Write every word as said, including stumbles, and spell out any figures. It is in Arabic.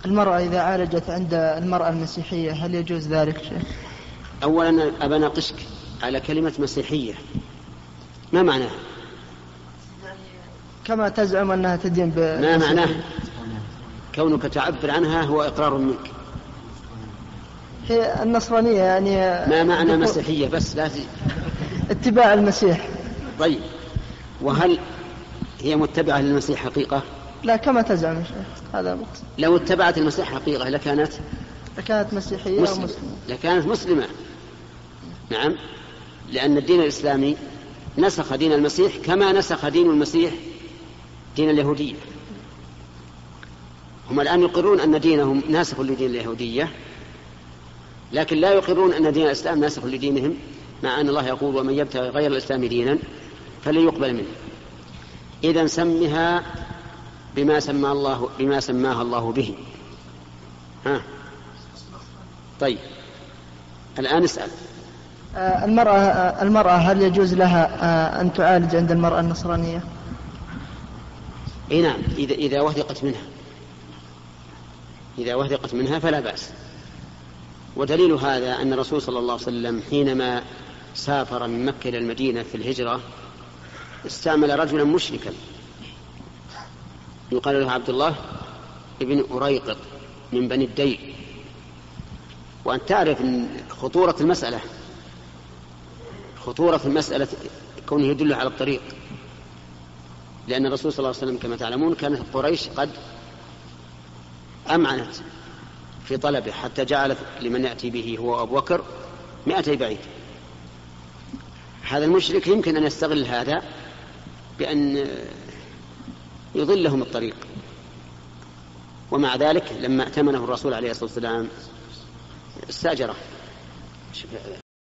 المرأة إذا عالجت عند المرأة المسيحية هل يجوز ذلك شيء؟ أولا أبا ناقشك على كلمة مسيحية، ما معناها؟ كما تزعم أنها تدين ما معناه؟ كونك تعبر عنها هو إقرار منك. هي النصرانية يعني. ما معنى مسيحية بس لا اتباع المسيح. طيب، وهل هي متبعة للمسيح حقيقة؟ لا كما تزعم الشيخ، هذا مقصد. لو اتبعت المسيح حقيقة لكانت لكانت مسيحية مسلمة. أو مسلمة. لكانت مسلمة، نعم، لأن الدين الإسلامي نسخ دين المسيح كما نسخ دين المسيح دين اليهودية. هم الآن يقرون أن دينهم ناسخ لدين اليهودية، لكن لا يقرون أن دين الإسلام ناسخ لدينهم، مع أن الله يقول ومن يبتغي غير الإسلام دينا فلن يقبل منه. إذن سمها بما سمى الله بما سماها الله به. ها طيب، الآن اسأل. المرأة المرأة هل يجوز لها أن تعالج عند المرأة النصرانية؟ اي نعم، إذا إذا وثقت منها إذا وثقت منها فلا بأس. ودليل هذا أن الرسول صلى الله عليه وسلم حينما سافر من مكة إلى المدينة في الهجرة استعمل رجلا مشركا يقال له عبد الله ابن أريقط من بني الديل. وأن تعرف خطورة المسألة خطورة المسألة كونه يدل على الطريق، لأن الرسول صلى الله عليه وسلم كما تعلمون كانت قريش قد أمعنت في طلبه حتى جعل لمن يأتي به هو أبو بكر مئتي بعيد. هذا المشرك يمكن أن يستغل هذا بأن يضلهم الطريق، ومع ذلك لما ائتمنه الرسول عليه الصلاة والسلام استأجره.